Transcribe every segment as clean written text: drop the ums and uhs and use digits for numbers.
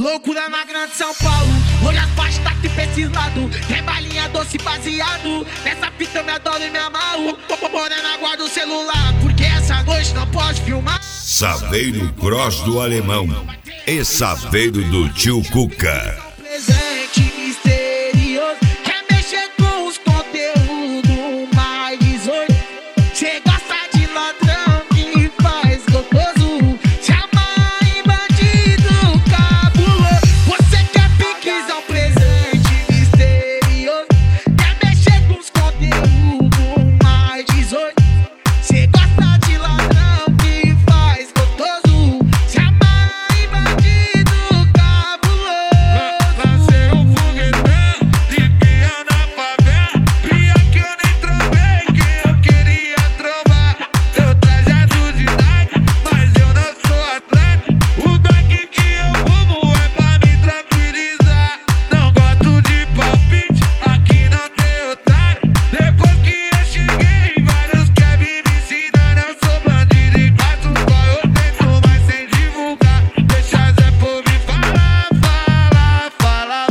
Loucura na grande São Paulo, olha as faixas daqui pra esses lados. Tem balinha doce baseado, nessa fita eu me adoro e me amarro. Morena, aguarda o celular, porque essa noite não pode filmar. Saveiro Cross do Alemão e Saveiro do Tio Cuca. Presente misterioso, quer mexer com os conteúdos mais 18. Cê gosta de ladrão que faz gostoso, chama em bandido cabuloso. Você quer piquezão, presente misterioso, quer mexer com os conteúdos mais 18. Cê gosta de ladrão que faz gostoso, chama em bandido cabuloso. Lancei um foguetão de guia na favela, pior que eu nem trovei que eu queria trovar. Eu trajado de Nike, mas eu não sou atleta. O daqui que eu fumo é pra me tranquilizar. Não gosto de palpite, aqui não tem otário. Depois que eu cheguei, vários querem me ensinar. Eu sou bandido e faço qual eu tento, mas sem divulgar. Deixa Zé por me falar, falar.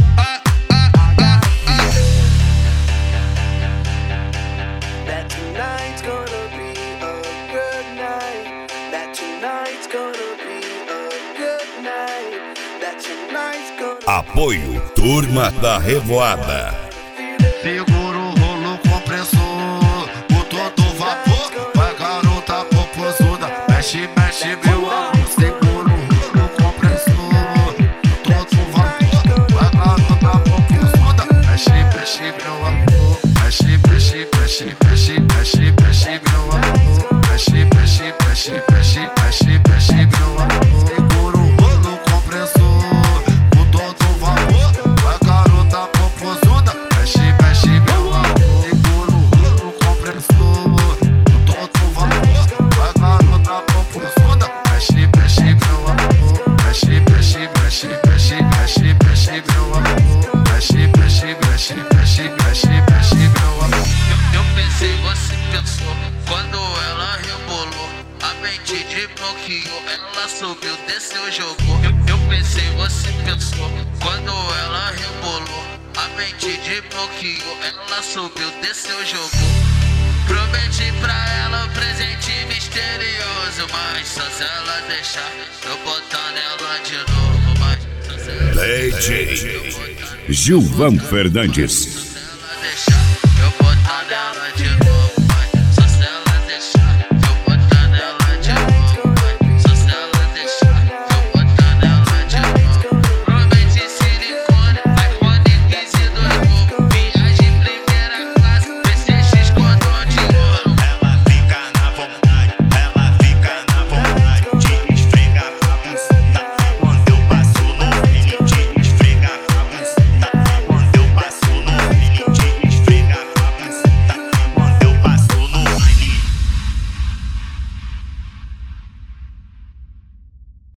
That tonight's gonna be a good night. That tonight's gonna be a good night. That tonight's gonna Apoio Turma da Revoada. Segura o rolo compressor, o todo vapor. Vai garota popozuda, mexe, mexe meu amor. Segura o rolo compressor, o todo vapor. Vai garota popozuda, mexe, mexe meu amor. Mexe, mexe, mexe, mexe, mexe, mexe meu amor. Mexe, mexe, mexe, mexe, mexe, mexe meu amor. Segura o rolo compressor, o todo vapor. Vai garota popozuda, mexe, mexe meu amor. Segura o rolo compressor, o todo vapor. Vai garota popozuda, mexe, mexe meu amor. Mexe, mexe, mexe, mexe, mexe, mexe meu amor. Mexe, mexe, mexe, mexe, mexe, mexe meu amor. Eu pensei, você pensou, quando ela rebolou, a mente desbloqueou, ela subiu, desceu, jogou. Eu pensei, você pensou, quando ela rebolou, a mente desbloqueou, ela subiu, desceu, jogou. Prometi pra ela um presente misterioso, mas só se ela deixar eu botar nela de novo, mas só se ela DJ Gilvan Fernandes.